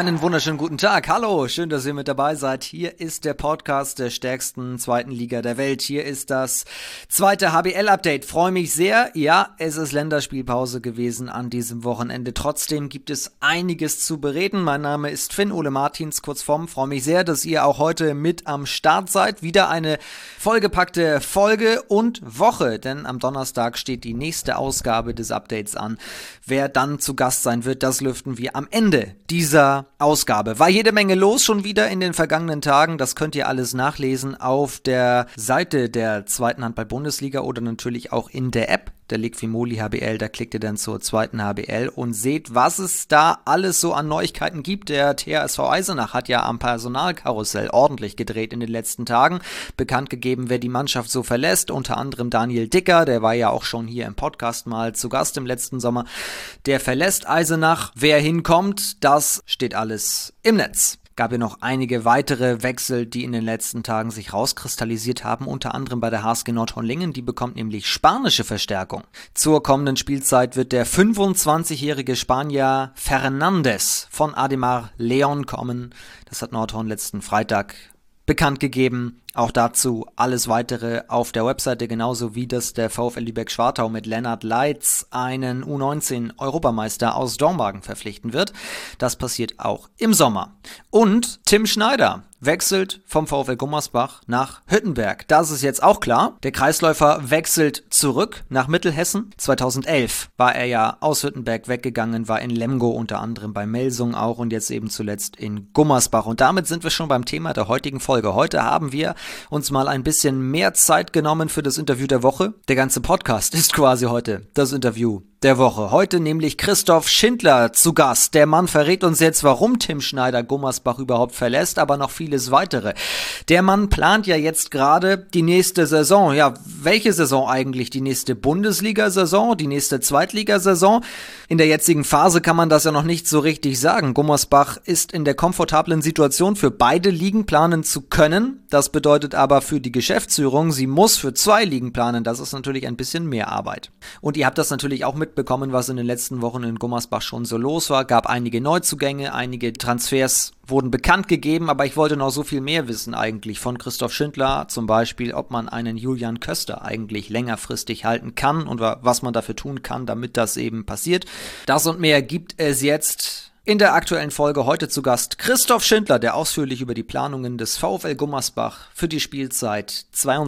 Einen wunderschönen guten Tag. Hallo, schön, dass ihr mit dabei seid. Hier ist der Podcast der stärksten zweiten Liga der Welt. Hier ist das zweite HBL-Update. Freue mich sehr. Ja, es ist Länderspielpause gewesen an diesem Wochenende. Trotzdem gibt es einiges zu bereden. Mein Name ist Finn Ole Martins, kurz vorm. Freue mich sehr, dass ihr auch heute mit am Start seid. Wieder eine vollgepackte Folge und Woche, denn am Donnerstag steht die nächste Ausgabe des Updates an. Wer dann zu Gast sein wird, das lüften wir am Ende dieser Ausgabe. War jede Menge los schon wieder in den vergangenen Tagen. Das könnt ihr alles nachlesen auf der Seite der zweiten Handball-Bundesliga oder natürlich auch in der App der Liqui-Moly HBL. Da klickt ihr dann zur zweiten HBL und seht, was es da alles so an Neuigkeiten gibt. Der THSV Eisenach hat ja am Personalkarussell ordentlich gedreht in den letzten Tagen. Bekannt gegeben, wer die Mannschaft so verlässt. Unter anderem Daniel Dicker, der war ja auch schon hier im Podcast mal zu Gast im letzten Sommer. Der verlässt Eisenach. Wer hinkommt, das steht alles im Netz. Gab ja noch einige weitere Wechsel, die in den letzten Tagen sich rauskristallisiert haben, unter anderem bei der HSG Nordhorn-Lingen, die bekommt nämlich spanische Verstärkung. Zur kommenden Spielzeit wird der 25-jährige Spanier Fernandes von Ademar León kommen. Das hat Nordhorn letzten Freitag bekannt gegeben. Auch dazu alles weitere auf der Webseite, genauso wie das der VfL Lübeck-Schwartau mit Lennart Leitz einen U19-Europameister aus Dormagen verpflichten wird. Das passiert auch im Sommer. Und Tim Schneider wechselt vom VfL Gummersbach nach Hüttenberg. Das ist jetzt auch klar. Der Kreisläufer wechselt zurück nach Mittelhessen. 2011 war er ja aus Hüttenberg weggegangen, war in Lemgo unter anderem bei Melsung auch und jetzt eben zuletzt in Gummersbach. Und damit sind wir schon beim Thema der heutigen Folge. Heute haben wir uns mal ein bisschen mehr Zeit genommen für das Interview der Woche. Der ganze Podcast ist quasi heute das Interview der Woche. Heute nämlich Christoph Schindler zu Gast. Der Mann verrät uns jetzt, warum Tim Schneider Gummersbach überhaupt verlässt, aber noch vieles weitere. Der Mann plant ja jetzt gerade die nächste Saison. Ja, welche Saison eigentlich? Die nächste Bundesliga-Saison? Die nächste Zweitligasaison? In der jetzigen Phase kann man das ja noch nicht so richtig sagen. Gummersbach ist in der komfortablen Situation, für beide Ligen planen zu können. Das bedeutet aber für die Geschäftsführung, sie muss für 2 Ligen planen. Das ist natürlich ein bisschen mehr Arbeit. Und ihr habt das natürlich auch mitbekommen, was in den letzten Wochen in Gummersbach schon so los war. Gab einige Neuzugänge, einige Transfers wurden bekannt gegeben, aber ich wollte noch so viel mehr wissen eigentlich von Christoph Schindler, zum Beispiel, ob man einen Julian Köster eigentlich längerfristig halten kann und was man dafür tun kann, damit das eben passiert. Das und mehr gibt es jetzt in der aktuellen Folge. Heute zu Gast Christoph Schindler, der ausführlich über die Planungen des VfL Gummersbach für die Spielzeit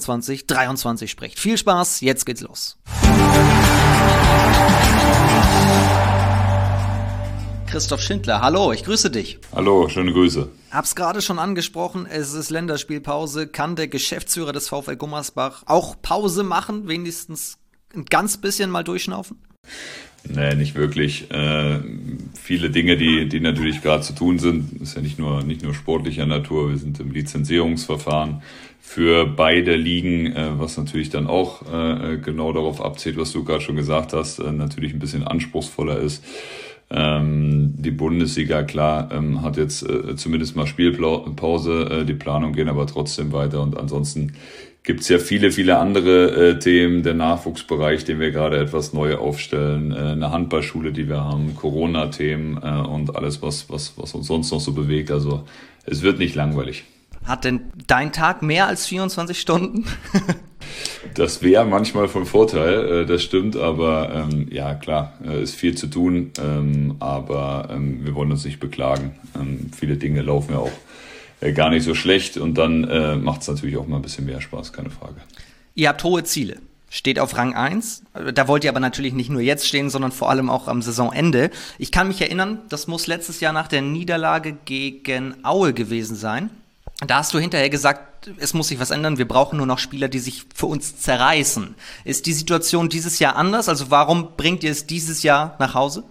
22/23 spricht. Viel Spaß, jetzt geht's los. Christoph Schindler, hallo, ich grüße dich. Hallo, schöne Grüße. Hab's gerade schon angesprochen, es ist Länderspielpause. Kann der Geschäftsführer des VfL Gummersbach auch Pause machen, wenigstens ein ganz bisschen mal durchschnaufen? Nee, nicht wirklich. Viele Dinge, die natürlich gerade zu tun sind, ist ja nicht nur sportlicher Natur. Wir sind im Lizenzierungsverfahren für beide Ligen, was natürlich dann auch genau darauf abzielt, was du gerade schon gesagt hast, natürlich ein bisschen anspruchsvoller ist. Die Bundesliga, klar, hat jetzt zumindest mal Spielpause, die Planungen gehen aber trotzdem weiter und ansonsten gibt's ja viele andere Themen, der Nachwuchsbereich, den wir gerade etwas neu aufstellen, eine Handballschule, die wir haben, Corona-Themen und alles, was uns sonst noch so bewegt. Also es wird nicht langweilig. Hat denn dein Tag mehr als 24 Stunden? Das wäre manchmal von Vorteil, das stimmt, aber ja klar, ist viel zu tun, aber wir wollen uns nicht beklagen. Viele Dinge laufen ja auch gar nicht so schlecht und dann macht es natürlich auch mal ein bisschen mehr Spaß, keine Frage. Ihr habt hohe Ziele. Steht auf Rang 1. Da wollt ihr aber natürlich nicht nur jetzt stehen, sondern vor allem auch am Saisonende. Ich kann mich erinnern, das muss letztes Jahr nach der Niederlage gegen Aue gewesen sein. Da hast du hinterher gesagt, es muss sich was ändern, wir brauchen nur noch Spieler, die sich für uns zerreißen. Ist die Situation dieses Jahr anders? Also warum bringt ihr es dieses Jahr nach Hause?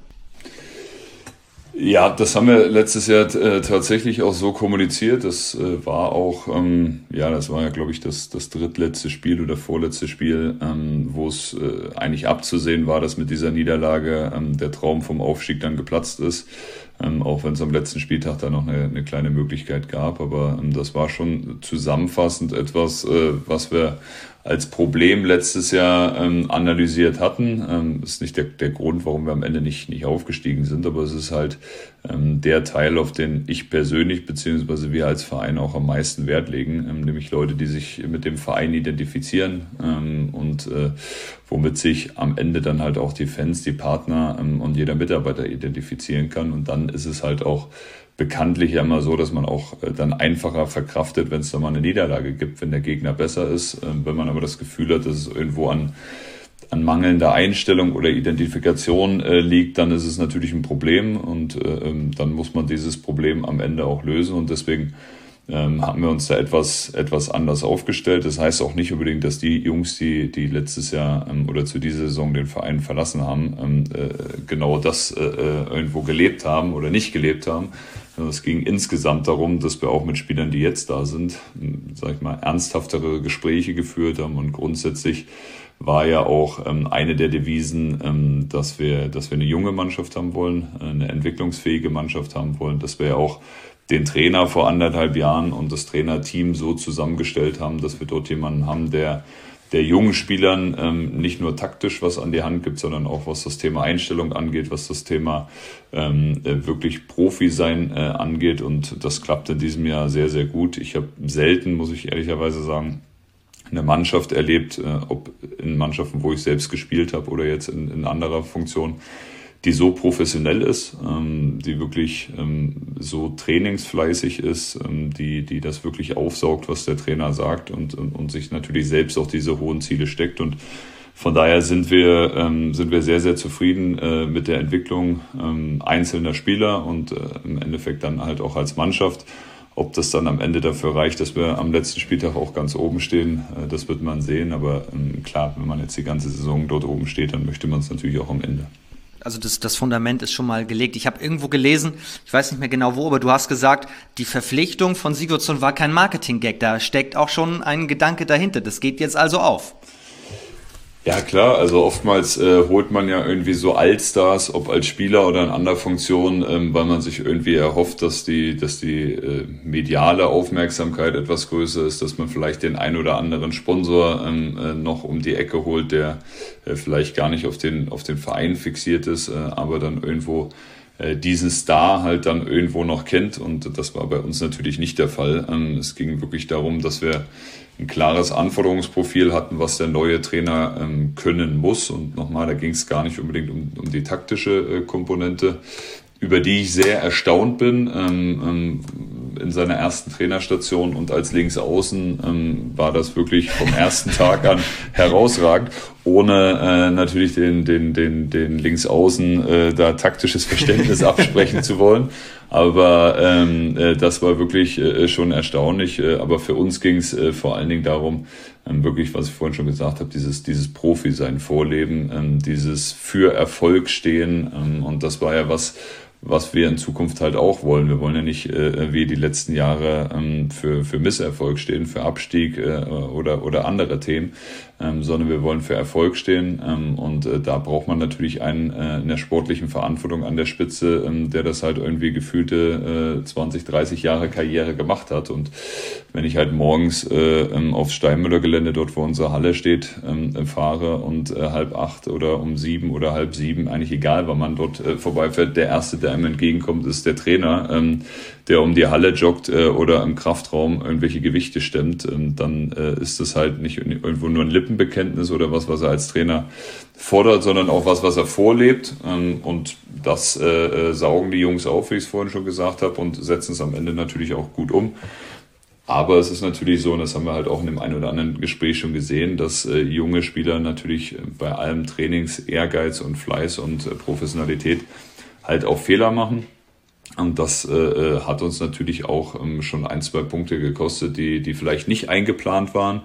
Ja, das haben wir letztes Jahr tatsächlich auch so kommuniziert. Das war auch, das war ja, glaube ich, das drittletzte Spiel oder vorletzte Spiel, wo es eigentlich abzusehen war, dass mit dieser Niederlage der Traum vom Aufstieg dann geplatzt ist. Auch wenn es am letzten Spieltag da noch eine kleine Möglichkeit gab. Aber das war schon zusammenfassend etwas, was wir als Problem letztes Jahr analysiert hatten. Ist nicht der Grund, warum wir am Ende nicht aufgestiegen sind, aber es ist halt der Teil, auf den ich persönlich beziehungsweise wir als Verein auch am meisten Wert legen, nämlich Leute, die sich mit dem Verein identifizieren und womit sich am Ende dann halt auch die Fans, die Partner und jeder Mitarbeiter identifizieren kann. Und dann ist es halt auch bekanntlich ja immer so, dass man auch dann einfacher verkraftet, wenn es da mal eine Niederlage gibt, wenn der Gegner besser ist. Wenn man aber das Gefühl hat, dass es irgendwo an mangelnder Einstellung oder Identifikation liegt, dann ist es natürlich ein Problem und dann muss man dieses Problem am Ende auch lösen und deswegen haben wir uns da etwas anders aufgestellt. Das heißt auch nicht unbedingt, dass die Jungs, die letztes Jahr oder zu dieser Saison den Verein verlassen haben, genau das irgendwo gelebt haben oder nicht gelebt haben. Es ging insgesamt darum, dass wir auch mit Spielern, die jetzt da sind, sag ich mal, ernsthaftere Gespräche geführt haben und grundsätzlich war ja auch eine der Devisen, dass wir eine junge Mannschaft haben wollen, eine entwicklungsfähige Mannschaft haben wollen, dass wir ja auch den Trainer vor 1,5 Jahren und das Trainerteam so zusammengestellt haben, dass wir dort jemanden haben, der jungen Spielern nicht nur taktisch was an die Hand gibt, sondern auch was das Thema Einstellung angeht, was das Thema wirklich Profi sein angeht und das klappt in diesem Jahr sehr, sehr gut. Ich habe selten, muss ich ehrlicherweise sagen, eine Mannschaft erlebt, ob in Mannschaften, wo ich selbst gespielt habe oder jetzt in anderer Funktion, die so professionell ist, die wirklich so trainingsfleißig ist, die das wirklich aufsaugt, was der Trainer sagt und sich natürlich selbst auch diese hohen Ziele steckt. Und von daher sind wir sehr, sehr zufrieden mit der Entwicklung einzelner Spieler und im Endeffekt dann halt auch als Mannschaft. Ob das dann am Ende dafür reicht, dass wir am letzten Spieltag auch ganz oben stehen, das wird man sehen. Aber klar, wenn man jetzt die ganze Saison dort oben steht, dann möchte man es natürlich auch am Ende. Also das Fundament ist schon mal gelegt. Ich habe irgendwo gelesen, ich weiß nicht mehr genau wo, aber du hast gesagt, die Verpflichtung von Sigurdsson war kein Marketing-Gag. Da steckt auch schon ein Gedanke dahinter. Das geht jetzt also auf. Ja klar, also oftmals holt man ja irgendwie so Allstars, ob als Spieler oder in anderer Funktion, weil man sich irgendwie erhofft, dass die mediale Aufmerksamkeit etwas größer ist, dass man vielleicht den ein oder anderen Sponsor noch um die Ecke holt, der vielleicht gar nicht auf den Verein fixiert ist, aber dann irgendwo diesen Star halt dann irgendwo noch kennt und das war bei uns natürlich nicht der Fall. Es ging wirklich darum, dass wir ein klares Anforderungsprofil hatten, was der neue Trainer können muss. Und nochmal, da ging es gar nicht unbedingt um die taktische Komponente, über die ich sehr erstaunt bin. In seiner ersten Trainerstation und als Linksaußen war das wirklich vom ersten Tag an herausragend, ohne natürlich den Linksaußen da taktisches Verständnis absprechen zu wollen. Aber das war wirklich schon erstaunlich. Aber für uns ging es vor allen Dingen darum, wirklich, was ich vorhin schon gesagt habe, dieses Profi-Sein vorleben, dieses für Erfolg stehen. Und das war ja was wir in Zukunft halt auch wollen. Wir wollen ja nicht wie die letzten Jahre für Misserfolg stehen, für Abstieg oder andere Themen, sondern wir wollen für Erfolg stehen und da braucht man natürlich einen in der sportlichen Verantwortung an der Spitze, der das halt irgendwie gefühlte 20, 30 Jahre Karriere gemacht hat und wenn ich halt morgens aufs Steinmüller-Gelände, dort wo unsere Halle steht, fahre und 7:30 oder um 7 oder 6:30, eigentlich egal, wann man dort vorbeifährt, der Erste, der einem entgegenkommt, ist der Trainer, der um die Halle joggt oder im Kraftraum irgendwelche Gewichte stemmt, dann ist das halt nicht irgendwo nur ein Lippenbekenntnis oder was er als Trainer fordert, sondern auch was er vorlebt. Und das saugen die Jungs auf, wie ich es vorhin schon gesagt habe, und setzen es am Ende natürlich auch gut um. Aber es ist natürlich so, und das haben wir halt auch in dem einen oder anderen Gespräch schon gesehen, dass junge Spieler natürlich bei allem Trainings, Ehrgeiz und Fleiß und Professionalität halt auch Fehler machen. Und das hat uns natürlich auch schon 1, 2 Punkte gekostet, die vielleicht nicht eingeplant waren.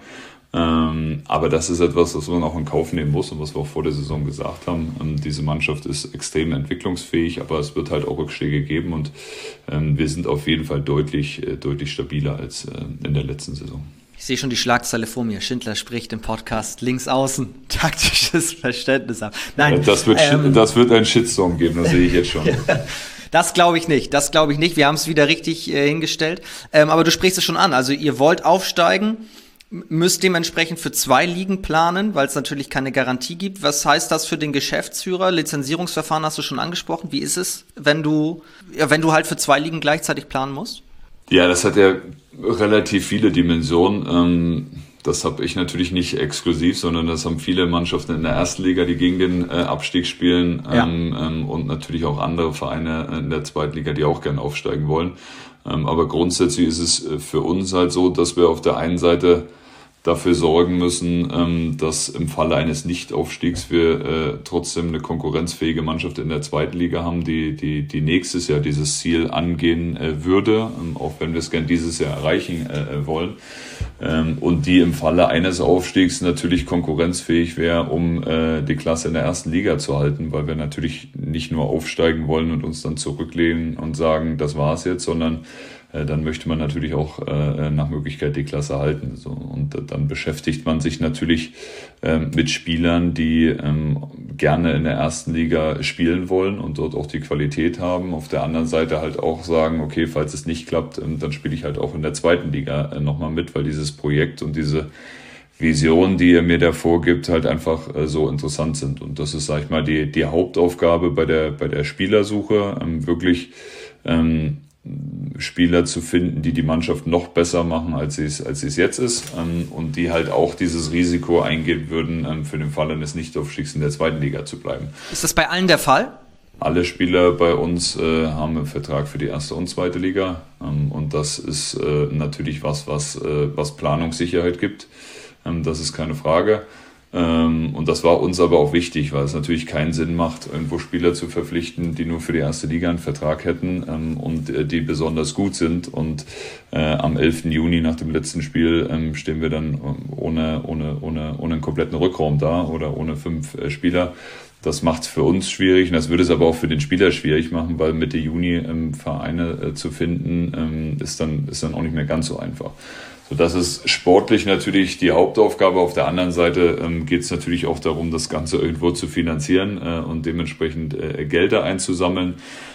Aber das ist etwas, was man auch in Kauf nehmen muss und was wir auch vor der Saison gesagt haben. Diese Mannschaft ist extrem entwicklungsfähig, aber es wird halt auch Rückschläge geben und wir sind auf jeden Fall deutlich stabiler als in der letzten Saison. Ich sehe schon die Schlagzeile vor mir. Schindler spricht im Podcast links außen taktisches Verständnis ab. Nein, das wird einen Shitstorm geben, das sehe ich jetzt schon. Das glaube ich nicht. Wir haben es wieder richtig hingestellt. Aber du sprichst es schon an. Also ihr wollt aufsteigen. Müsst dementsprechend für 2 Ligen planen, weil es natürlich keine Garantie gibt. Was heißt das für den Geschäftsführer? Lizenzierungsverfahren hast du schon angesprochen. Wie ist es, wenn du halt für 2 Ligen gleichzeitig planen musst? Ja, das hat ja relativ viele Dimensionen. Das habe ich natürlich nicht exklusiv, sondern das haben viele Mannschaften in der ersten Liga, die gegen den Abstieg spielen, und natürlich auch andere Vereine in der zweiten Liga, die auch gerne aufsteigen wollen. Aber grundsätzlich ist es für uns halt so, dass wir auf der einen Seite dafür sorgen müssen, dass im Falle eines Nichtaufstiegs wir trotzdem eine konkurrenzfähige Mannschaft in der zweiten Liga haben, die nächstes Jahr dieses Ziel angehen würde, auch wenn wir es gern dieses Jahr erreichen wollen. Und die im Falle eines Aufstiegs natürlich konkurrenzfähig wäre, um die Klasse in der ersten Liga zu halten, weil wir natürlich nicht nur aufsteigen wollen und uns dann zurücklehnen und sagen, das war's jetzt, sondern dann möchte man natürlich auch nach Möglichkeit die Klasse halten. So. Und dann beschäftigt man sich natürlich mit Spielern, die gerne in der ersten Liga spielen wollen und dort auch die Qualität haben. Auf der anderen Seite halt auch sagen, okay, falls es nicht klappt, dann spiele ich halt auch in der zweiten Liga nochmal mit, weil dieses Projekt und diese Vision, die er mir da vorgibt, halt einfach so interessant sind. Und das ist, sag ich mal, die Hauptaufgabe bei der Spielersuche, wirklich Spieler zu finden, die Mannschaft noch besser machen, als sie es jetzt ist, und die halt auch dieses Risiko eingehen würden, für den Fall eines Nichtaufstiegs in der zweiten Liga zu bleiben. Ist das bei allen der Fall? Alle Spieler bei uns haben einen Vertrag für die erste und zweite Liga, und das ist natürlich was Planungssicherheit gibt. Das ist keine Frage. Und das war uns aber auch wichtig, weil es natürlich keinen Sinn macht, irgendwo Spieler zu verpflichten, die nur für die erste Liga einen Vertrag hätten und die besonders gut sind. Und am 11. Juni nach dem letzten Spiel stehen wir dann ohne einen kompletten Rückraum da oder ohne 5 Spieler. Das macht es für uns schwierig und das würde es aber auch für den Spieler schwierig machen, weil Mitte Juni Vereine zu finden, ist dann auch nicht mehr ganz so einfach. So, das ist sportlich natürlich die Hauptaufgabe. Auf der anderen Seite geht es natürlich auch darum, das Ganze irgendwo zu finanzieren und dementsprechend Gelder einzusammeln.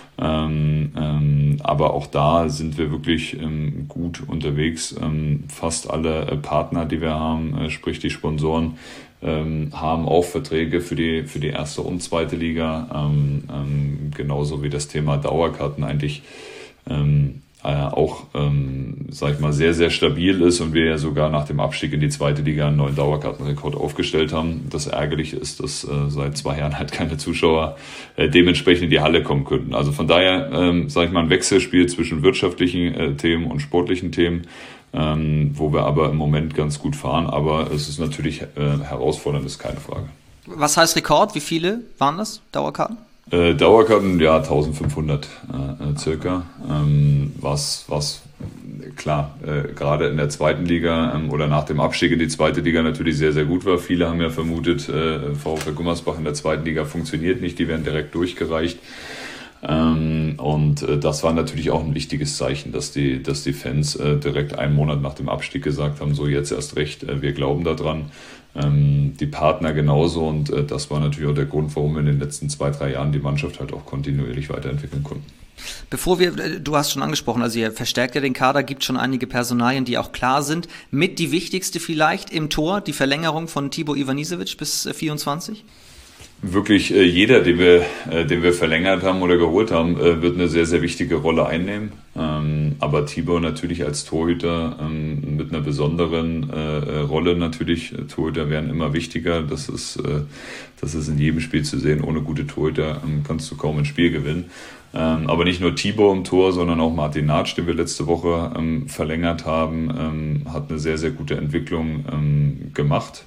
Aber auch da sind wir wirklich gut unterwegs. Fast alle Partner, die wir haben, sprich die Sponsoren, haben auch Verträge für die erste und zweite Liga. Genauso wie das Thema Dauerkarten eigentlich auch, sag ich mal, sehr, sehr stabil ist und wir ja sogar nach dem Abstieg in die zweite Liga einen neuen Dauerkartenrekord aufgestellt haben. Das Ärgerliche ist, dass seit 2 Jahren halt keine Zuschauer dementsprechend in die Halle kommen könnten. Also von daher, sag ich mal, ein Wechselspiel zwischen wirtschaftlichen Themen und sportlichen Themen, wo wir aber im Moment ganz gut fahren. Aber es ist natürlich herausfordernd, ist keine Frage. Was heißt Rekord? Wie viele waren das, Dauerkarten? Dauerkarten, ja, 1500 circa, was klar, gerade in der zweiten Liga oder nach dem Abstieg in die zweite Liga natürlich sehr, sehr gut war. Viele haben ja vermutet, VfL Gummersbach in der zweiten Liga funktioniert nicht, die werden direkt durchgereicht. Und das war natürlich auch ein wichtiges Zeichen, dass die Fans direkt einen Monat nach dem Abstieg gesagt haben, so jetzt erst recht, wir glauben daran. Die Partner genauso und das war natürlich auch der Grund, warum wir in den letzten 2-3 Jahren die Mannschaft halt auch kontinuierlich weiterentwickeln konnten. Du hast schon angesprochen, also ihr verstärkt ja den Kader, gibt schon einige Personalien, die auch klar sind. Mit die wichtigste vielleicht im Tor, die Verlängerung von Tibor Ivanisevic bis 24? Wirklich jeder, den wir verlängert haben oder geholt haben, wird eine sehr, sehr wichtige Rolle einnehmen. Aber Tibor natürlich als Torhüter mit einer besonderen Rolle natürlich. Torhüter werden immer wichtiger. Das ist in jedem Spiel zu sehen. Ohne gute Torhüter kannst du kaum ein Spiel gewinnen. Aber nicht nur Tibor im Tor, sondern auch Martin Natsch, den wir letzte Woche verlängert haben, hat eine sehr, sehr gute Entwicklung gemacht.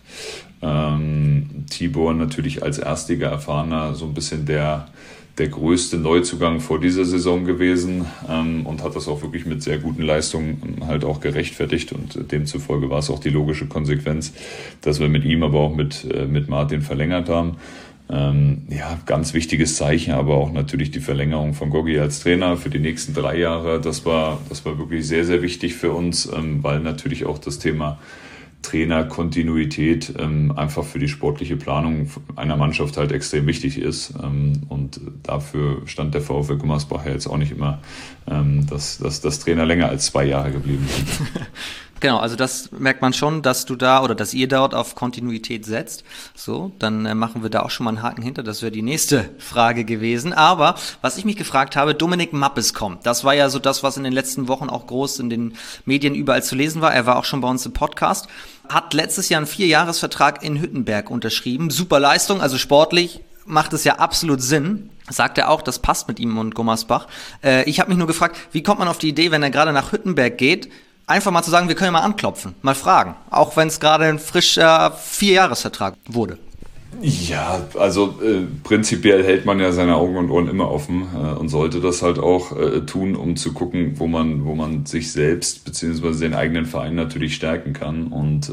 Tibor natürlich als Erstliga-Erfahrener so ein bisschen der größte Neuzugang vor dieser Saison gewesen und hat das auch wirklich mit sehr guten Leistungen halt auch gerechtfertigt und demzufolge war es auch die logische Konsequenz, dass wir mit ihm, aber auch mit Martin verlängert haben. Ja, ganz wichtiges Zeichen, aber auch natürlich die Verlängerung von Gogi als Trainer für die nächsten 3 Jahre. Das war wirklich sehr, sehr wichtig für uns, weil natürlich auch das Thema Trainerkontinuität einfach für die sportliche Planung einer Mannschaft halt extrem wichtig ist. Und dafür stand der VfL Gummersbach ja jetzt auch nicht immer, dass Trainer länger als 2 Jahre geblieben sind. Genau, also das merkt man schon, dass du da oder dass ihr dort auf Kontinuität setzt. So, dann machen wir da auch schon mal einen Haken hinter. Das wäre die nächste Frage gewesen. Aber was ich mich gefragt habe, Dominik Mappes kommt. Das war ja so das, was in den letzten Wochen auch groß in den Medien überall zu lesen war. Er war auch schon bei uns im Podcast. Hat letztes Jahr einen 4-Jahres-Vertrag in Hüttenberg unterschrieben. Super Leistung, also sportlich macht es ja absolut Sinn. Sagt er auch, das passt mit ihm und Gummersbach. Ich habe mich nur gefragt, wie kommt man auf die Idee, wenn er gerade nach Hüttenberg geht, einfach mal zu sagen, wir können ja mal anklopfen, mal fragen. Auch wenn es gerade ein frischer 4-Jahres-Vertrag wurde. Ja, also prinzipiell hält man ja seine Augen und Ohren immer offen und sollte das halt auch tun, um zu gucken, wo man sich selbst bzw. den eigenen Verein natürlich stärken kann. Und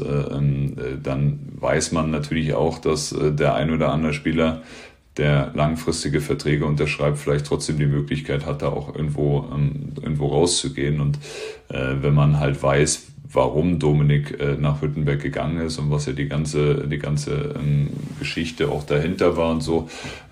dann weiß man natürlich auch, dass der ein oder andere Spieler, der langfristige Verträge unterschreibt, vielleicht trotzdem die Möglichkeit hat, da auch irgendwo rauszugehen. Und wenn man halt weiß, warum Dominik nach Hüttenberg gegangen ist und was ja die ganze Geschichte auch dahinter war und so,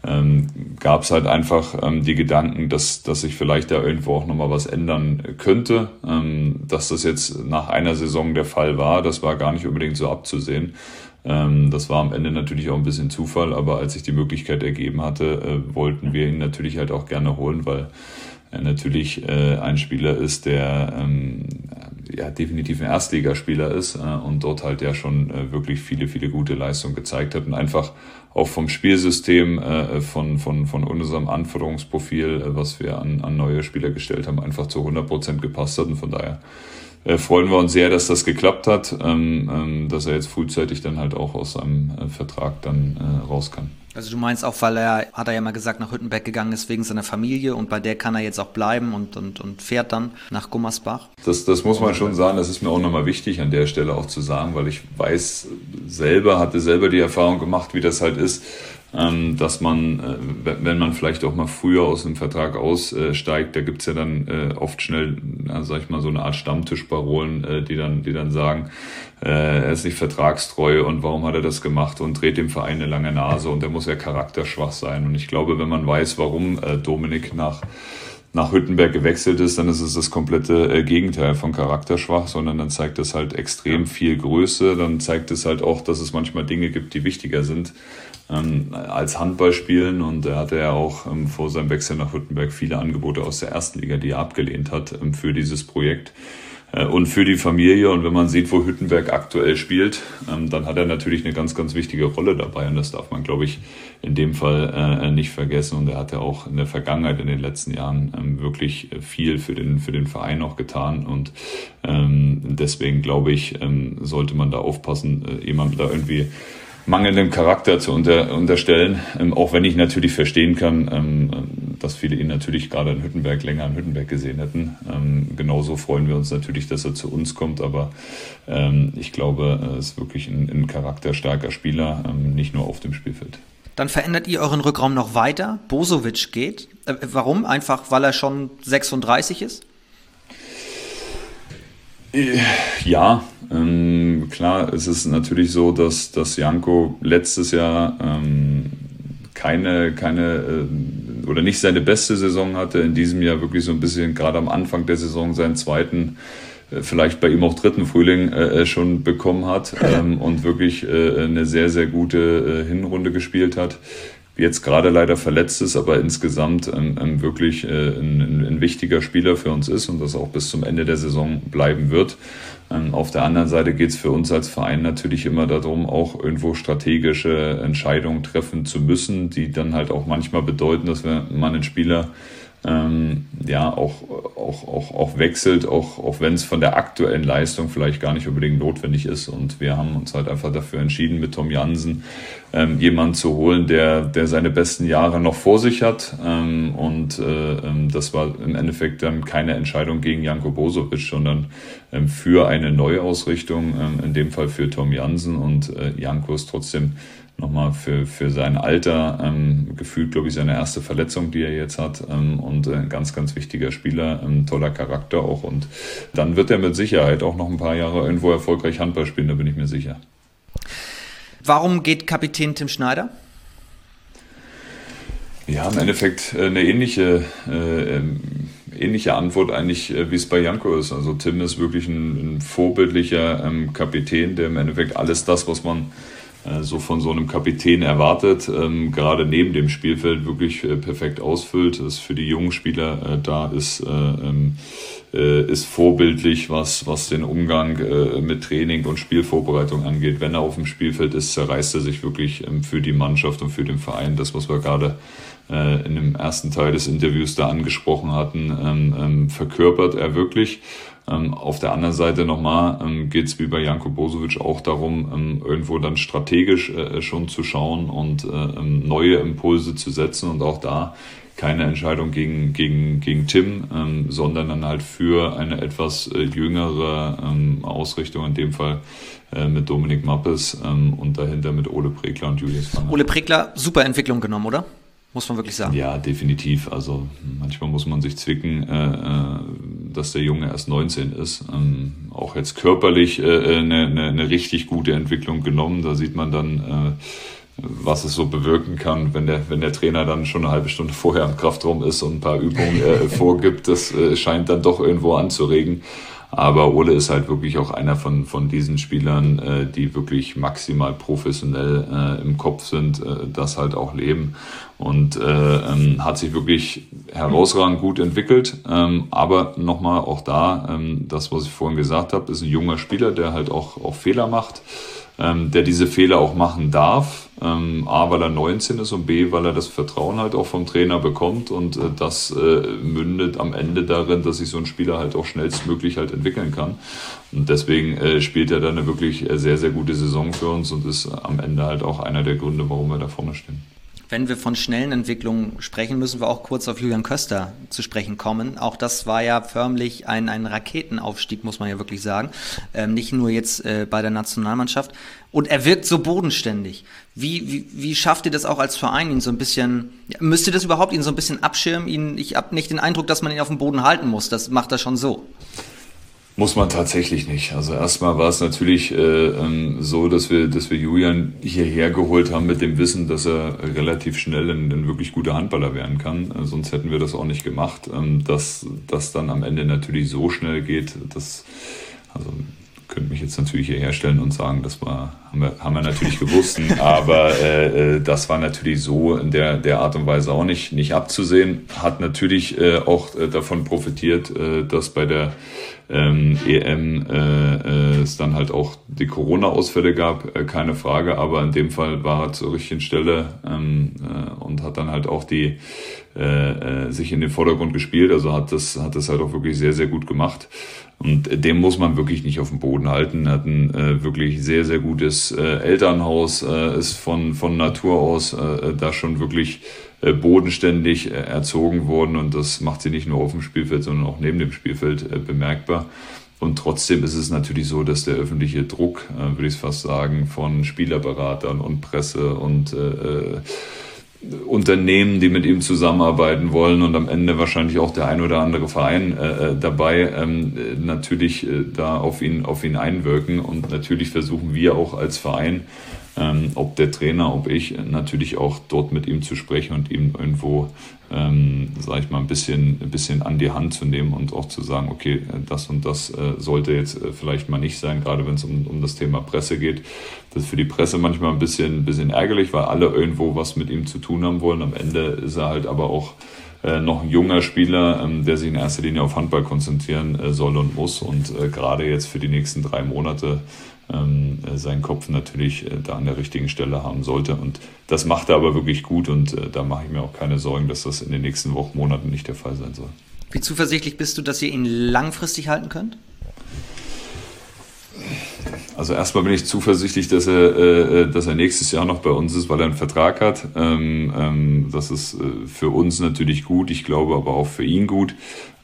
gab es halt einfach die Gedanken, dass sich vielleicht da irgendwo auch nochmal was ändern könnte. Dass das jetzt nach einer Saison der Fall war, das war gar nicht unbedingt so abzusehen. Das war am Ende natürlich auch ein bisschen Zufall, aber als sich die Möglichkeit ergeben hatte, wollten wir ihn natürlich halt auch gerne holen, weil er natürlich ein Spieler ist, der definitiv ein Erstligaspieler ist und dort halt ja schon wirklich viele, viele gute Leistungen gezeigt hat und einfach auch vom Spielsystem, von unserem Anforderungsprofil, was wir an neue Spieler gestellt haben, einfach zu 100% gepasst hat. Und von daher freuen wir uns sehr, dass das geklappt hat, dass er jetzt frühzeitig dann halt auch aus seinem Vertrag dann raus kann. Also du meinst auch, weil hat er ja mal gesagt, nach Hüttenberg gegangen ist wegen seiner Familie und bei der kann er jetzt auch bleiben und fährt dann nach Gummersbach? Das muss man schon sagen, das ist mir auch nochmal wichtig an der Stelle auch zu sagen, weil ich hatte selber die Erfahrung gemacht, wie das halt ist, dass man, wenn man vielleicht auch mal früher aus dem Vertrag aussteigt, da gibt's ja dann oft schnell, sag ich mal, so eine Art Stammtischparolen, die dann sagen, er ist nicht vertragstreu und warum hat er das gemacht und dreht dem Verein eine lange Nase und der muss ja charakterschwach sein. Und ich glaube, wenn man weiß, warum Dominik nach Hüttenberg gewechselt ist, dann ist es das komplette Gegenteil von charakterschwach, sondern dann zeigt es halt extrem viel Größe, dann zeigt es halt auch, dass es manchmal Dinge gibt, die wichtiger sind als Handball spielen. Und er hatte ja auch vor seinem Wechsel nach Hüttenberg viele Angebote aus der ersten Liga, die er abgelehnt hat für dieses Projekt und für die Familie. Und wenn man sieht, wo Hüttenberg aktuell spielt, dann hat er natürlich eine ganz, ganz wichtige Rolle dabei. Und das darf man, glaube ich, in dem Fall nicht vergessen. Und er hat ja auch in der Vergangenheit, in den letzten Jahren, wirklich viel für den Verein auch getan. Und deswegen, glaube ich, sollte man da aufpassen, jemandem da irgendwie mangelndem Charakter zu unterstellen, auch wenn ich natürlich verstehen kann, dass viele ihn natürlich gerade in Hüttenberg länger in Hüttenberg gesehen hätten. Genauso freuen wir uns natürlich, dass er zu uns kommt, aber ich glaube, er ist wirklich ein charakterstarker Spieler, nicht nur auf dem Spielfeld. Dann verändert ihr euren Rückraum noch weiter. Bosovic geht. Warum? Einfach, weil er schon 36 ist? Ja, klar, es ist natürlich so, dass Janko letztes Jahr keine oder nicht seine beste Saison hatte, in diesem Jahr wirklich so ein bisschen gerade am Anfang der Saison seinen zweiten, vielleicht bei ihm auch dritten Frühling schon bekommen hat und wirklich eine sehr, sehr gute Hinrunde gespielt hat. Jetzt gerade leider verletzt ist, aber insgesamt wirklich ein wichtiger Spieler für uns ist und das auch bis zum Ende der Saison bleiben wird. Auf der anderen Seite geht es für uns als Verein natürlich immer darum, auch irgendwo strategische Entscheidungen treffen zu müssen, die dann halt auch manchmal bedeuten, dass man einen Spieler auch wechselt, auch wenn es von der aktuellen Leistung vielleicht gar nicht unbedingt notwendig ist. Und wir haben uns halt einfach dafür entschieden, mit Tom Jansen jemanden zu holen, der seine besten Jahre noch vor sich hat. Das war im Endeffekt dann keine Entscheidung gegen Janko Bosovic, sondern für eine Neuausrichtung, in dem Fall für Tom Jansen. Und Janko ist trotzdem nochmal für sein Alter, gefühlt, glaube ich, seine erste Verletzung, die er jetzt hat, und ein ganz, ganz wichtiger Spieler, ein toller Charakter auch. Und dann wird er mit Sicherheit auch noch ein paar Jahre irgendwo erfolgreich Handball spielen, da bin ich mir sicher. Warum geht Kapitän Tim Schneider? Ja, im Endeffekt eine ähnliche ähnliche Antwort eigentlich, wie es bei Janko ist. Also Tim ist wirklich ein vorbildlicher Kapitän, der im Endeffekt alles das, was man so von so einem Kapitän erwartet, gerade neben dem Spielfeld wirklich perfekt ausfüllt, ist für die jungen Spieler da, ist vorbildlich, was den Umgang mit Training und Spielvorbereitung angeht. Wenn er auf dem Spielfeld ist, zerreißt er sich wirklich für die Mannschaft und für den Verein. Das, was wir gerade in dem ersten Teil des Interviews da angesprochen hatten, verkörpert er wirklich. Auf der anderen Seite nochmal geht es wie bei Janko Bosovic auch darum, irgendwo dann strategisch schon zu schauen und neue Impulse zu setzen und auch da keine Entscheidung gegen Tim, sondern dann halt für eine etwas jüngere Ausrichtung, in dem Fall mit Dominik Mappes und dahinter mit Ole Pregler und Julius Fanger. Ole Pregler, super Entwicklung genommen, oder? Muss man wirklich sagen. Ja, definitiv. Also manchmal muss man sich zwicken, dass der Junge erst 19 ist. Auch jetzt körperlich eine richtig gute Entwicklung genommen. Da sieht man dann, was es so bewirken kann, wenn der Trainer dann schon eine halbe Stunde vorher im Kraftraum ist und ein paar Übungen vorgibt. Das scheint dann doch irgendwo anzuregen. Aber Ole ist halt wirklich auch einer von diesen Spielern, die wirklich maximal professionell im Kopf sind, das halt auch leben und hat sich wirklich herausragend gut entwickelt. Aber nochmal auch da, das, was ich vorhin gesagt habe, ist ein junger Spieler, der halt auch Fehler macht, der diese Fehler auch machen darf. A, weil er 19 ist und B, weil er das Vertrauen halt auch vom Trainer bekommt und das mündet am Ende darin, dass sich so ein Spieler halt auch schnellstmöglich halt entwickeln kann. Und deswegen spielt er dann eine wirklich sehr, sehr gute Saison für uns und ist am Ende halt auch einer der Gründe, warum wir da vorne stehen. Wenn wir von schnellen Entwicklungen sprechen, müssen wir auch kurz auf Julian Köster zu sprechen kommen. Auch das war ja förmlich ein Raketenaufstieg, muss man ja wirklich sagen. Nicht nur jetzt bei der Nationalmannschaft. Und er wirkt so bodenständig. Wie schafft ihr das auch als Verein, ihn so ein bisschen, müsst ihr das überhaupt ihn so ein bisschen abschirmen? Ich habe nicht den Eindruck, dass man ihn auf dem Boden halten muss. Das macht er schon so. Muss man tatsächlich nicht. Also erstmal war es natürlich so, dass wir Julian hierher geholt haben mit dem Wissen, dass er relativ schnell ein wirklich guter Handballer werden kann. Sonst hätten wir das auch nicht gemacht. Dass das dann am Ende natürlich so schnell geht, könnte mich jetzt natürlich hier herstellen und sagen, haben wir natürlich gewusst, aber das war natürlich so in der Art und Weise auch nicht abzusehen. Hat natürlich auch davon profitiert, dass bei der EM es dann halt auch die Corona-Ausfälle gab, keine Frage, aber in dem Fall war er zur richtigen Stelle und hat dann halt auch sich in den Vordergrund gespielt, also hat das halt auch wirklich sehr, sehr gut gemacht. Und dem muss man wirklich nicht auf dem Boden halten. Er hat ein wirklich sehr, sehr gutes Elternhaus, ist von Natur aus da schon wirklich bodenständig erzogen worden. Und das macht sie nicht nur auf dem Spielfeld, sondern auch neben dem Spielfeld bemerkbar. Und trotzdem ist es natürlich so, dass der öffentliche Druck, würde ich fast sagen, von Spielerberatern und Presse und Unternehmen, die mit ihm zusammenarbeiten wollen und am Ende wahrscheinlich auch der ein oder andere Verein dabei natürlich da auf ihn einwirken. Und natürlich versuchen wir auch als Verein, ob der Trainer, ob ich, natürlich auch dort mit ihm zu sprechen und ihm irgendwo, sage ich mal, ein bisschen an die Hand zu nehmen und auch zu sagen, okay, das und das sollte jetzt vielleicht mal nicht sein, gerade wenn es um das Thema Presse geht. Das ist für die Presse manchmal ein bisschen ärgerlich, weil alle irgendwo was mit ihm zu tun haben wollen. Am Ende ist er halt aber auch noch ein junger Spieler, der sich in erster Linie auf Handball konzentrieren soll und muss und gerade jetzt für die nächsten 3 Monate seinen Kopf natürlich da an der richtigen Stelle haben sollte. Und das macht er aber wirklich gut und da mache ich mir auch keine Sorgen, dass das in den nächsten Wochen, Monaten nicht der Fall sein soll. Wie zuversichtlich bist du, dass ihr ihn langfristig halten könnt? Also erstmal bin ich zuversichtlich, dass er nächstes Jahr noch bei uns ist, weil er einen Vertrag hat. Das ist für uns natürlich gut, ich glaube aber auch für ihn gut.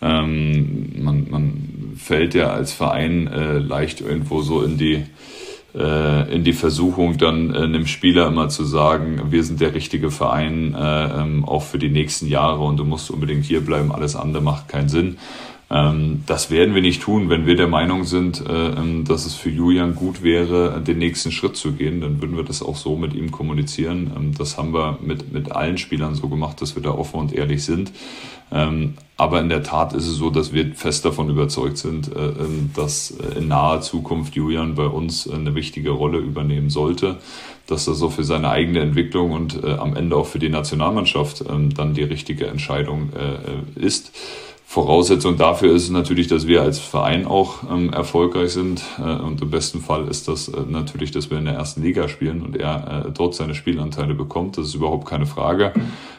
Man fällt ja als Verein leicht irgendwo so in die Versuchung, dann einem Spieler immer zu sagen, wir sind der richtige Verein, auch für die nächsten Jahre und du musst unbedingt hier bleiben, alles andere macht keinen Sinn. Das werden wir nicht tun. Wenn wir der Meinung sind, dass es für Julian gut wäre, den nächsten Schritt zu gehen, dann würden wir das auch so mit ihm kommunizieren. Das haben wir mit allen Spielern so gemacht, dass wir da offen und ehrlich sind. Aber in der Tat ist es so, dass wir fest davon überzeugt sind, dass in naher Zukunft Julian bei uns eine wichtige Rolle übernehmen sollte, dass das so für seine eigene Entwicklung und am Ende auch für die Nationalmannschaft dann die richtige Entscheidung ist. Voraussetzung dafür ist natürlich, dass wir als Verein auch erfolgreich sind. Und im besten Fall ist das natürlich, dass wir in der ersten Liga spielen und er dort seine Spielanteile bekommt. Das ist überhaupt keine Frage.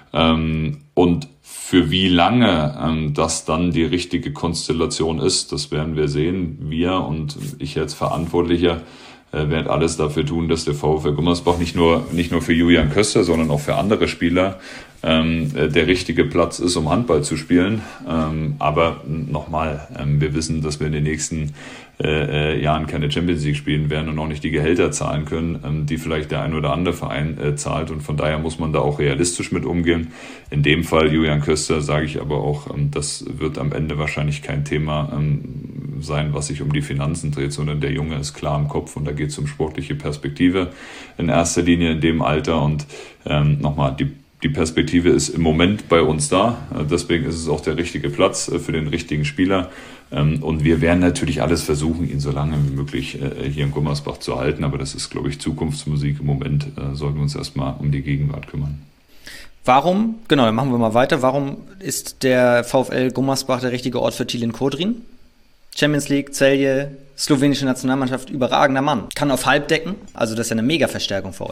Und für wie lange das dann die richtige Konstellation ist, das werden wir sehen. Wir und ich als Verantwortlicher werden alles dafür tun, dass der VfL Gummersbach nicht nur für Julian Köster, sondern auch für andere Spieler der richtige Platz ist, um Handball zu spielen. Aber nochmal, wir wissen, dass wir in den nächsten Jahren keine Champions League spielen werden und auch nicht die Gehälter zahlen können, die vielleicht der ein oder andere Verein zahlt. Und von daher muss man da auch realistisch mit umgehen. In dem Fall Julian Köster sage ich aber auch, das wird am Ende wahrscheinlich kein Thema sein, was sich um die Finanzen dreht, sondern der Junge ist klar im Kopf und da geht es um sportliche Perspektive in erster Linie in dem Alter. Und nochmal, die Perspektive ist im Moment bei uns da. Deswegen ist es auch der richtige Platz für den richtigen Spieler. Und wir werden natürlich alles versuchen, ihn so lange wie möglich hier in Gummersbach zu halten. Aber das ist, glaube ich, Zukunftsmusik. Im Moment sollten wir uns erstmal um die Gegenwart kümmern. Warum, genau, machen wir mal weiter. Warum ist der VfL Gummersbach der richtige Ort für Tilin Kodrin? Champions League, Celje, slowenische Nationalmannschaft, überragender Mann. Kann auf halb decken. Also das ist ja eine Mega-Verstärkung für euch.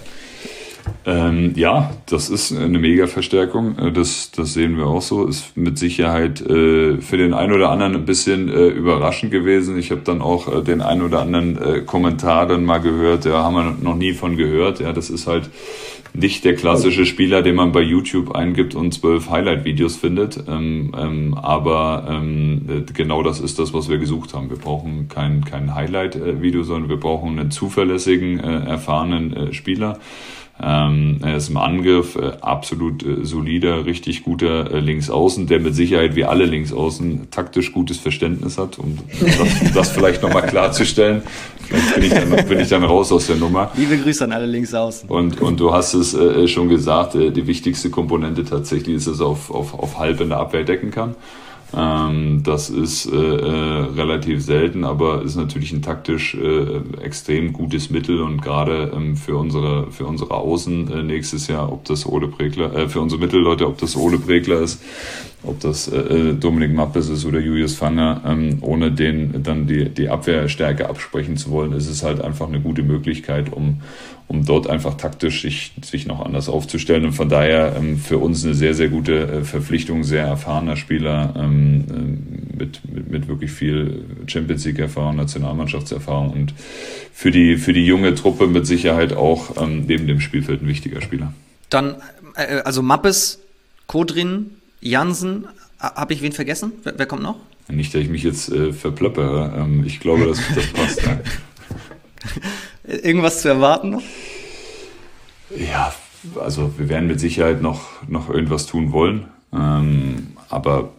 Ja, das ist eine Mega-Verstärkung. Das sehen wir auch so. Ist mit Sicherheit für den einen oder anderen ein bisschen überraschend gewesen. Ich habe dann auch den einen oder anderen Kommentar dann mal gehört. Ja, haben wir noch nie von gehört. Ja, das ist halt nicht der klassische Spieler, den man bei YouTube eingibt und 12 Highlight-Videos findet. Aber genau das ist das, was wir gesucht haben. Wir brauchen kein Highlight-Video, sondern wir brauchen einen zuverlässigen, erfahrenen Spieler. Er ist im Angriff absolut solider, richtig guter Linksaußen, der mit Sicherheit wie alle Linksaußen taktisch gutes Verständnis hat, um das vielleicht nochmal klarzustellen. Vielleicht bin ich dann raus aus der Nummer. Liebe Grüße an alle Linksaußen. Und du hast es schon gesagt, die wichtigste Komponente tatsächlich ist, dass er auf halb in der Abwehr decken kann. Das ist relativ selten, aber ist natürlich ein taktisch extrem gutes Mittel und gerade für unsere Außen nächstes Jahr, ob das Ole Bregler, für unsere Mittelleute, ob das Ole Bregler ist, ob das Dominik Mappes ist oder Julius Fanger, ohne den dann die Abwehrstärke absprechen zu wollen, ist es halt einfach eine gute Möglichkeit, um dort einfach taktisch sich noch anders aufzustellen. Und von daher für uns eine sehr, sehr gute Verpflichtung, sehr erfahrener Spieler mit wirklich viel Champions League-Erfahrung, Nationalmannschaftserfahrung und für die junge Truppe mit Sicherheit auch neben dem Spielfeld ein wichtiger Spieler. Dann, also Mappes, Kodrin, Jansen, habe ich wen vergessen? Wer kommt noch? Nicht, dass ich mich jetzt verplöppere. Ich glaube, das passt. Ja. Irgendwas zu erwarten noch? Ja, also wir werden mit Sicherheit noch irgendwas tun wollen. Aber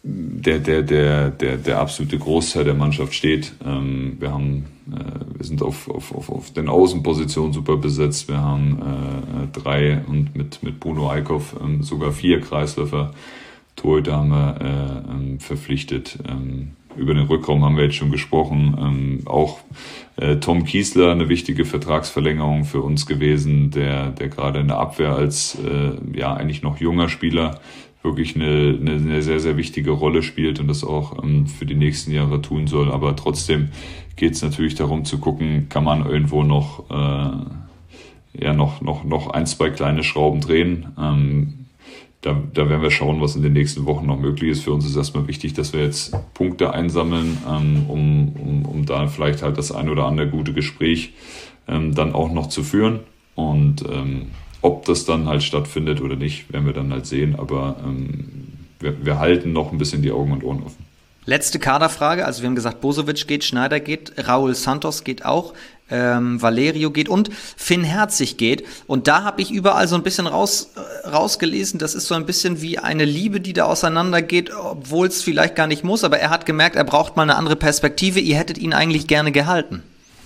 der absolute Großteil der Mannschaft steht. Wir sind auf den Außenpositionen super besetzt. Wir haben 3 und mit Bruno Eickhoff sogar 4 Kreisläufer. Torhüter haben wir verpflichtet. Über den Rückraum haben wir jetzt schon gesprochen. Auch Tom Kiesler, eine wichtige Vertragsverlängerung für uns gewesen, der gerade in der Abwehr als eigentlich noch junger Spieler wirklich eine sehr, sehr wichtige Rolle spielt und das auch für die nächsten Jahre tun soll. Aber trotzdem geht es natürlich darum zu gucken, kann man irgendwo noch 1, 2 kleine Schrauben drehen. Da werden wir schauen, was in den nächsten Wochen noch möglich ist. Für uns ist erstmal wichtig, dass wir jetzt Punkte einsammeln, um da vielleicht halt das ein oder andere gute Gespräch dann auch noch zu führen. Und ob das dann halt stattfindet oder nicht, werden wir dann halt sehen. Aber wir halten noch ein bisschen die Augen und Ohren offen. Letzte Kaderfrage. Also wir haben gesagt, Bosovic geht, Schneider geht, Raúl Santos geht auch. Valerio geht und Finn Herzig geht. Und da habe ich überall so ein bisschen rausgelesen, das ist so ein bisschen wie eine Liebe, die da auseinandergeht, obwohl es vielleicht gar nicht muss, aber er hat gemerkt, er braucht mal eine andere Perspektive. Ihr hättet ihn eigentlich gerne gehalten.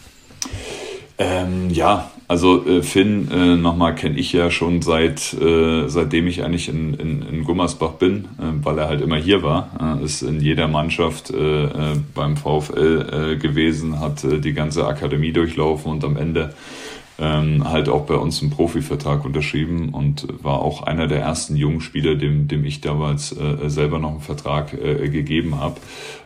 Ja, also Finn nochmal kenne ich ja schon seitdem ich eigentlich in Gummersbach bin, weil er halt immer hier war, ist in jeder Mannschaft beim VfL gewesen, hat die ganze Akademie durchlaufen und am Ende halt auch bei uns einen Profivertrag unterschrieben und war auch einer der ersten jungen Spieler, dem ich damals selber noch einen Vertrag gegeben habe.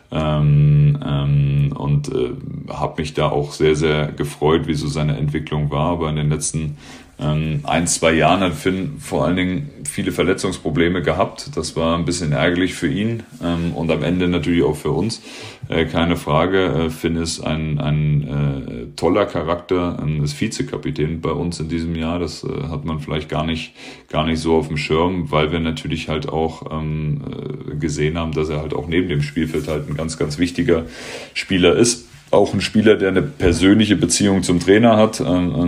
Und habe mich da auch sehr, sehr gefreut, wie so seine Entwicklung war. Aber in den letzten 1-2 Jahren hat Finn vor allen Dingen viele Verletzungsprobleme gehabt. Das war ein bisschen ärgerlich für ihn und am Ende natürlich auch für uns. Keine Frage, Finn ist ein toller Charakter, ist Vizekapitän bei uns in diesem Jahr. Das hat man vielleicht gar nicht so auf dem Schirm, weil wir natürlich halt auch gesehen haben, dass er halt auch neben dem Spielfeld halt ein ganz, ganz wichtiger Spieler ist. Auch ein Spieler, der eine persönliche Beziehung zum Trainer hat.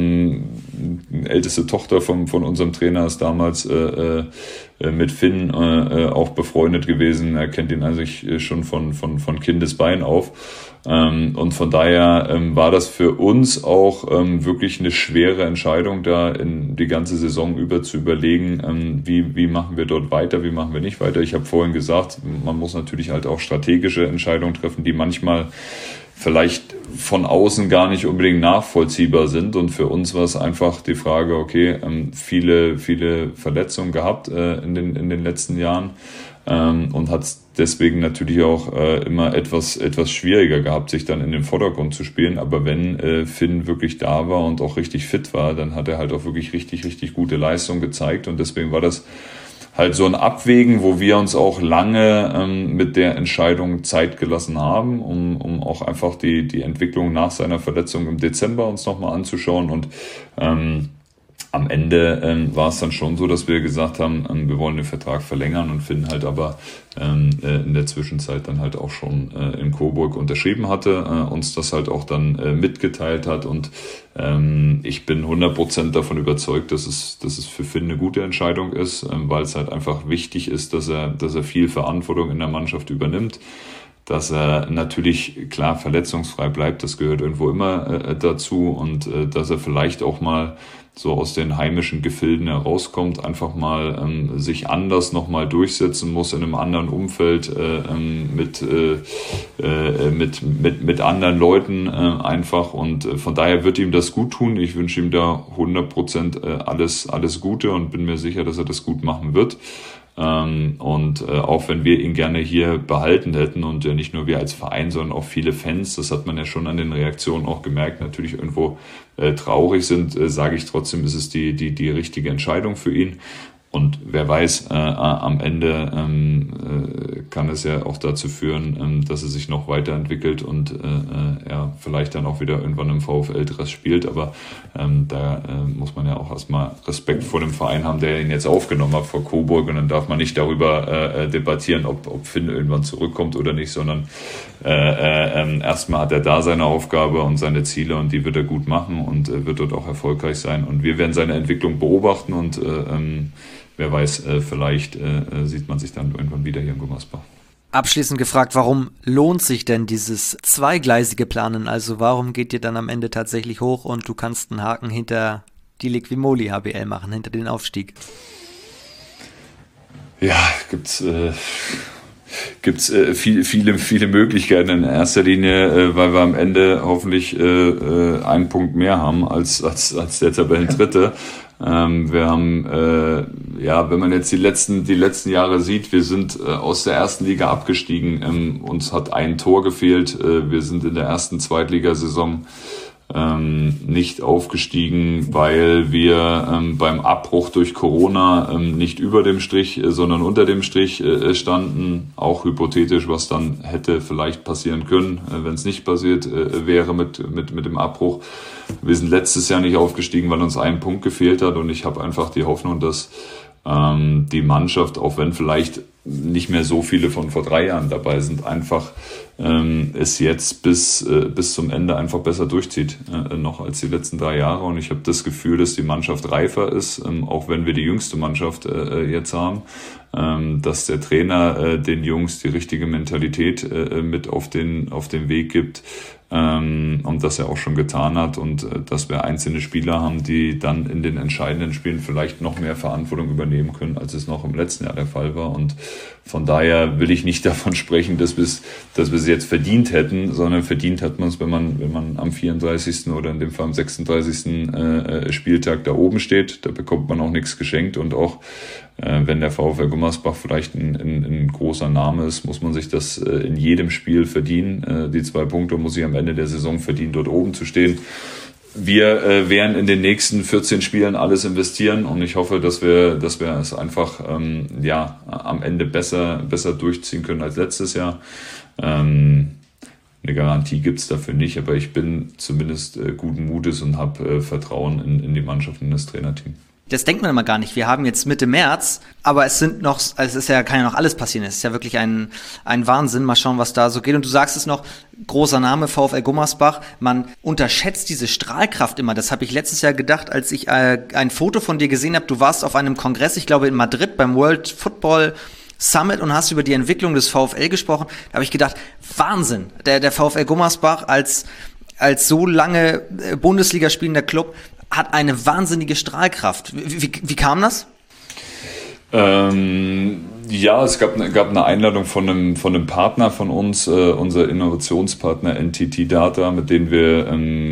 Die älteste Tochter von unserem Trainer ist damals mit Finn auch befreundet gewesen. Er kennt ihn eigentlich schon von Kindesbein auf. Und von daher war das für uns auch wirklich eine schwere Entscheidung, da in die ganze Saison über zu überlegen, wie machen wir dort weiter, wie machen wir nicht weiter. Ich habe vorhin gesagt, man muss natürlich halt auch strategische Entscheidungen treffen, die manchmal vielleicht von außen gar nicht unbedingt nachvollziehbar sind. Und für uns war es einfach die Frage, okay, viele Verletzungen gehabt in den letzten Jahren und hat es deswegen natürlich auch immer etwas schwieriger gehabt, sich dann in den Vordergrund zu spielen. Aber wenn Finn wirklich da war und auch richtig fit war, dann hat er halt auch wirklich richtig, richtig gute Leistung gezeigt. Und deswegen war das halt so ein Abwägen, wo wir uns auch lange mit der Entscheidung Zeit gelassen haben, um auch einfach die Entwicklung nach seiner Verletzung im Dezember uns nochmal anzuschauen. Und am Ende war es dann schon so, dass wir gesagt haben, wir wollen den Vertrag verlängern und Finn halt aber in der Zwischenzeit dann halt auch schon in Coburg unterschrieben hatte, uns das halt auch dann mitgeteilt hat und ich bin 100% davon überzeugt, dass es für Finn eine gute Entscheidung ist, weil es halt einfach wichtig ist, dass er viel Verantwortung in der Mannschaft übernimmt. Dass er natürlich klar verletzungsfrei bleibt, das gehört irgendwo immer dazu und dass er vielleicht auch mal so aus den heimischen Gefilden herauskommt, einfach mal sich anders nochmal durchsetzen muss in einem anderen Umfeld mit anderen Leuten einfach und von daher wird ihm das gut tun. Ich wünsche ihm da 100% alles Gute und bin mir sicher, dass er das gut machen wird. Und auch wenn wir ihn gerne hier behalten hätten und ja nicht nur wir als Verein, sondern auch viele Fans, das hat man ja schon an den Reaktionen auch gemerkt, natürlich irgendwo traurig sind, sage ich trotzdem, ist es die richtige Entscheidung für ihn. Und wer weiß, am Ende kann es ja auch dazu führen, dass er sich noch weiterentwickelt und er vielleicht dann auch wieder irgendwann im VfL-Dress spielt. Aber da muss man ja auch erstmal Respekt vor dem Verein haben, der ihn jetzt aufgenommen hat vor Coburg. Und dann darf man nicht darüber debattieren, ob Finn irgendwann zurückkommt oder nicht, sondern erstmal hat er da seine Aufgabe und seine Ziele und die wird er gut machen und wird dort auch erfolgreich sein. Und wir werden seine Entwicklung beobachten und wer weiß, vielleicht sieht man sich dann irgendwann wieder hier in Gummersbach. Abschließend gefragt, warum lohnt sich denn dieses zweigleisige Planen? Also warum geht ihr dann am Ende tatsächlich hoch und du kannst einen Haken hinter die Liquimoli HBL machen, hinter den Aufstieg? Ja, gibt's viele Möglichkeiten in erster Linie, weil wir am Ende hoffentlich einen Punkt mehr haben als der Tabellendritte. Wir haben, wenn man jetzt die letzten Jahre sieht, wir sind aus der ersten Liga abgestiegen, uns hat ein Tor gefehlt, wir sind in der ersten Zweitligasaison nicht aufgestiegen, weil wir beim Abbruch durch Corona nicht über dem Strich, sondern unter dem Strich standen. Auch hypothetisch, was dann hätte vielleicht passieren können, wenn es nicht passiert wäre mit dem Abbruch. Wir sind letztes Jahr nicht aufgestiegen, weil uns ein Punkt gefehlt hat und ich habe einfach die Hoffnung, dass die Mannschaft, auch wenn vielleicht nicht mehr so viele von vor 3 Jahren dabei sind, einfach es jetzt bis zum Ende einfach besser durchzieht, noch als die letzten 3 Jahre. Und ich habe das Gefühl, dass die Mannschaft reifer ist, auch wenn wir die jüngste Mannschaft jetzt haben, dass der Trainer den Jungs die richtige Mentalität mit auf den Weg gibt, und das er auch schon getan hat, und dass wir einzelne Spieler haben, die dann in den entscheidenden Spielen vielleicht noch mehr Verantwortung übernehmen können, als es noch im letzten Jahr der Fall war. Und von daher will ich nicht davon sprechen, dass wir es jetzt verdient hätten, sondern verdient hat man es, wenn man am 34. oder in dem Fall am 36. Spieltag da oben steht. Da bekommt man auch nichts geschenkt, und auch wenn der VfL Gummersbach vielleicht ein großer Name ist, muss man sich das in jedem Spiel verdienen. Die 2 Punkte muss ich am Ende der Saison verdienen, dort oben zu stehen. Wir werden in den nächsten 14 Spielen alles investieren, und ich hoffe, dass wir es einfach am Ende besser durchziehen können als letztes Jahr. Eine Garantie gibt's dafür nicht, aber ich bin zumindest guten Mutes und habe Vertrauen in die Mannschaft und das Trainerteam. Das denkt man immer gar nicht. Wir haben jetzt Mitte März, aber kann ja noch alles passieren. Es ist ja wirklich ein Wahnsinn. Mal schauen, was da so geht. Und du sagst es noch, großer Name, VfL Gummersbach. Man unterschätzt diese Strahlkraft immer. Das habe ich letztes Jahr gedacht, als ich ein Foto von dir gesehen habe. Du warst auf einem Kongress, ich glaube in Madrid, beim World Football Summit, und hast über die Entwicklung des VfL gesprochen. Da habe ich gedacht, Wahnsinn. Der VfL Gummersbach als so lange Bundesliga spielender Club hat eine wahnsinnige Strahlkraft. Wie kam das? Es gab eine Einladung von einem Partner von uns, unser Innovationspartner NTT Data, mit denen wir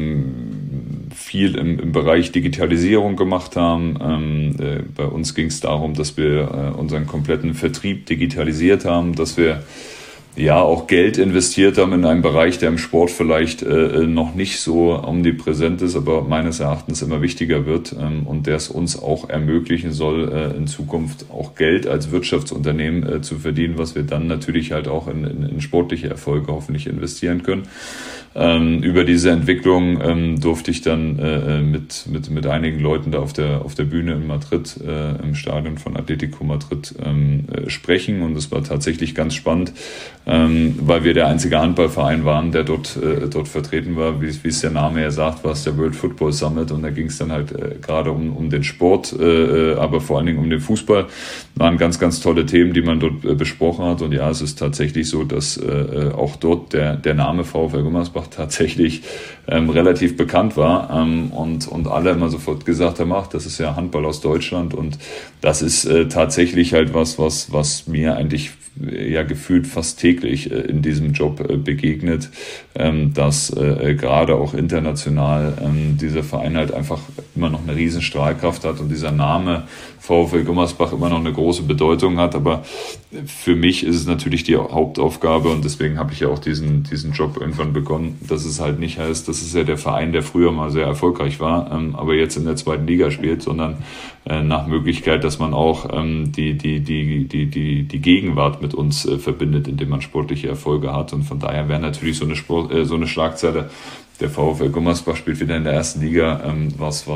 viel im Bereich Digitalisierung gemacht haben. Bei uns ging es darum, dass wir unseren kompletten Vertrieb digitalisiert haben, dass wir auch Geld investiert haben in einen Bereich, der im Sport vielleicht noch nicht so omnipräsent ist, aber meines Erachtens immer wichtiger wird, und der es uns auch ermöglichen soll, in Zukunft auch Geld als Wirtschaftsunternehmen zu verdienen, was wir dann natürlich halt auch in sportliche Erfolge hoffentlich investieren können. Über diese Entwicklung durfte ich dann mit einigen Leuten da auf der Bühne in Madrid, im Stadion von Atletico Madrid, sprechen, und es war tatsächlich ganz spannend, weil wir der einzige Handballverein waren, der dort vertreten war. Wie es der Name ja sagt, war es der World Football Summit, und da ging es dann halt gerade um den Sport, aber vor allen Dingen um den Fußball. Waren ganz, ganz tolle Themen, die man dort besprochen hat, und ja, es ist tatsächlich so, dass auch dort der Name VfL Gummersbach tatsächlich relativ bekannt war, und alle immer sofort gesagt haben, das ist ja Handball aus Deutschland, und das ist tatsächlich halt was mir eigentlich gefühlt fast täglich in diesem Job begegnet, dass gerade auch international dieser Verein halt einfach immer noch eine riesen Strahlkraft hat und dieser Name VfL Gummersbach immer noch eine große Bedeutung hat. Aber für mich ist es natürlich die Hauptaufgabe, und deswegen habe ich ja auch diesen Job irgendwann begonnen, dass es halt nicht heißt, das ist ja der Verein, der früher mal sehr erfolgreich war, aber jetzt in der 2. Liga spielt, sondern nach Möglichkeit, dass man auch die Gegenwart mit uns verbindet, indem man sportliche Erfolge hat. Und von daher wäre natürlich so eine Schlagzeile, der VfL Gummersbach spielt wieder in der 1. Liga, was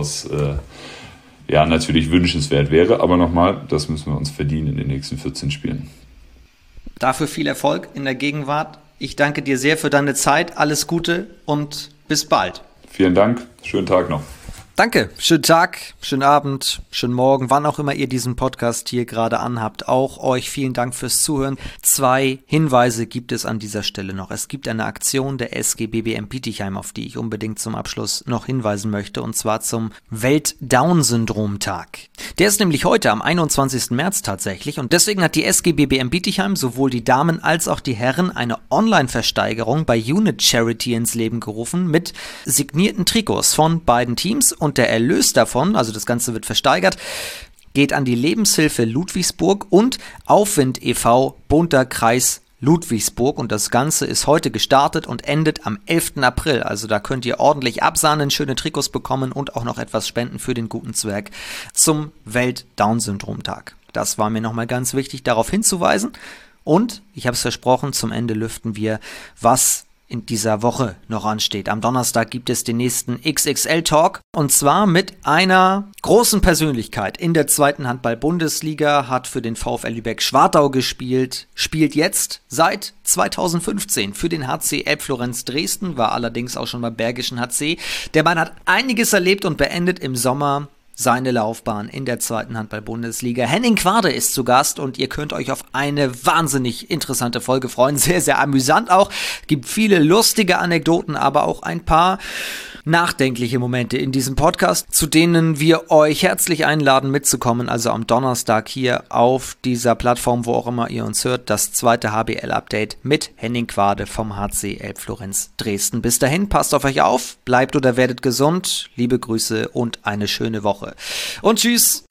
natürlich wünschenswert wäre. Aber nochmal, das müssen wir uns verdienen in den nächsten 14 Spielen. Dafür viel Erfolg in der Gegenwart. Ich danke dir sehr für deine Zeit. Alles Gute und bis bald. Vielen Dank. Schönen Tag noch. Danke, schönen Tag, schönen Abend, schönen Morgen, wann auch immer ihr diesen Podcast hier gerade anhabt. Auch euch vielen Dank fürs Zuhören. 2 Hinweise gibt es an dieser Stelle noch. Es gibt eine Aktion der SG BBM Bietigheim, auf die ich unbedingt zum Abschluss noch hinweisen möchte, und zwar zum Welt-Down-Syndrom-Tag. Der ist nämlich heute am 21. März tatsächlich, und deswegen hat die SG BBM Bietigheim sowohl die Damen als auch die Herren eine Online-Versteigerung bei Unit Charity ins Leben gerufen mit signierten Trikots von beiden Teams, und der Erlös davon, also das Ganze wird versteigert, geht an die Lebenshilfe Ludwigsburg und Aufwind e.V. Bunter Kreis Ludwigsburg, und das Ganze ist heute gestartet und endet am 11. April. Also da könnt ihr ordentlich absahnen, schöne Trikots bekommen und auch noch etwas spenden für den guten Zweck zum Welt-Down-Syndrom-Tag. Das war mir nochmal ganz wichtig, darauf hinzuweisen. Und, ich habe es versprochen, zum Ende lüften wir, was in dieser Woche noch ansteht. Am Donnerstag gibt es den nächsten XXL-Talk und zwar mit einer großen Persönlichkeit in der 2. Handball-Bundesliga, hat für den VfL Lübeck-Schwartau gespielt, spielt jetzt seit 2015 für den HC Elbflorenz Dresden, war allerdings auch schon beim Bergischen HC. Der Mann hat einiges erlebt und beendet im Sommer seine Laufbahn in der 2. Handball-Bundesliga. Henning Quade ist zu Gast und ihr könnt euch auf eine wahnsinnig interessante Folge freuen. Sehr, sehr amüsant auch. Gibt viele lustige Anekdoten, aber auch ein paar nachdenkliche Momente in diesem Podcast, zu denen wir euch herzlich einladen mitzukommen. Also am Donnerstag hier auf dieser Plattform, wo auch immer ihr uns hört, das 2. HBL-Update mit Henning Quade vom HC Elbflorenz Dresden. Bis dahin, passt auf euch auf, bleibt oder werdet gesund. Liebe Grüße und eine schöne Woche. Und tschüss!